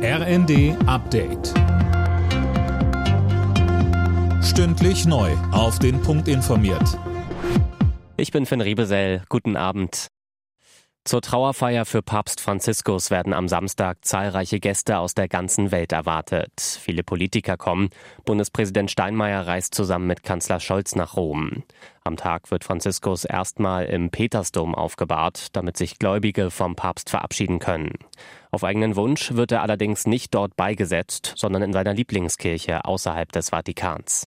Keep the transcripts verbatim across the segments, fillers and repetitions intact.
R N D Update. Stündlich neu auf den Punkt informiert. Ich bin Finn Riebesell. Guten Abend. Zur Trauerfeier für Papst Franziskus werden am Samstag zahlreiche Gäste aus der ganzen Welt erwartet. Viele Politiker kommen. Bundespräsident Steinmeier reist zusammen mit Kanzler Scholz nach Rom. Am Tag wird Franziskus erstmal im Petersdom aufgebahrt, damit sich Gläubige vom Papst verabschieden können. Auf eigenen Wunsch wird er allerdings nicht dort beigesetzt, sondern in seiner Lieblingskirche außerhalb des Vatikans.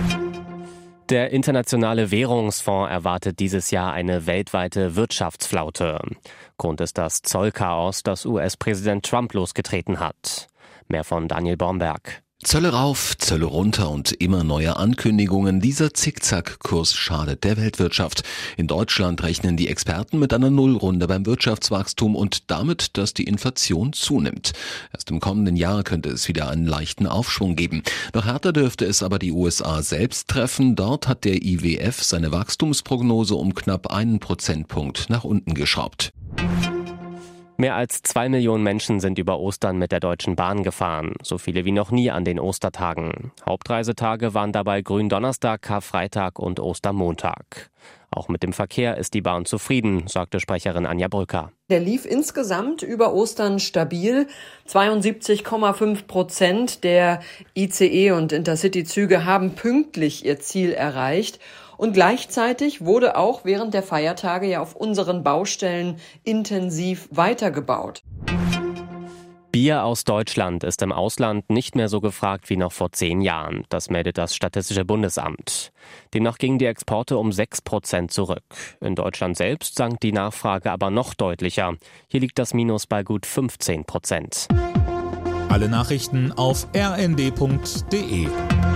Der Internationale Währungsfonds erwartet dieses Jahr eine weltweite Wirtschaftsflaute. Grund ist das Zollchaos, das U S-Präsident Trump losgetreten hat. Mehr von Daniel Bornberg. Zölle rauf, Zölle runter und immer neue Ankündigungen. Dieser Zickzackkurs schadet der Weltwirtschaft. In Deutschland rechnen die Experten mit einer Nullrunde beim Wirtschaftswachstum und damit, dass die Inflation zunimmt. Erst im kommenden Jahr könnte es wieder einen leichten Aufschwung geben. Noch härter dürfte es aber die U S A selbst treffen. Dort hat der I W F seine Wachstumsprognose um knapp einen Prozentpunkt nach unten geschraubt. Mehr als zwei Millionen Menschen sind über Ostern mit der Deutschen Bahn gefahren. So viele wie noch nie an den Ostertagen. Hauptreisetage waren dabei Gründonnerstag, Karfreitag und Ostermontag. Auch mit dem Verkehr ist die Bahn zufrieden, sagte Sprecherin Anja Brücker. Der lief insgesamt über Ostern stabil. zweiundsiebzig Komma fünf Prozent der I C E- und Intercity-Züge haben pünktlich ihr Ziel erreicht. Und gleichzeitig wurde auch während der Feiertage ja auf unseren Baustellen intensiv weitergebaut. Bier aus Deutschland ist im Ausland nicht mehr so gefragt wie noch vor zehn Jahren. Das meldet das Statistische Bundesamt. Demnach gingen die Exporte um sechs Prozent zurück. In Deutschland selbst sank die Nachfrage aber noch deutlicher. Hier liegt das Minus bei gut fünfzehn Prozent. Alle Nachrichten auf r n d punkt d e.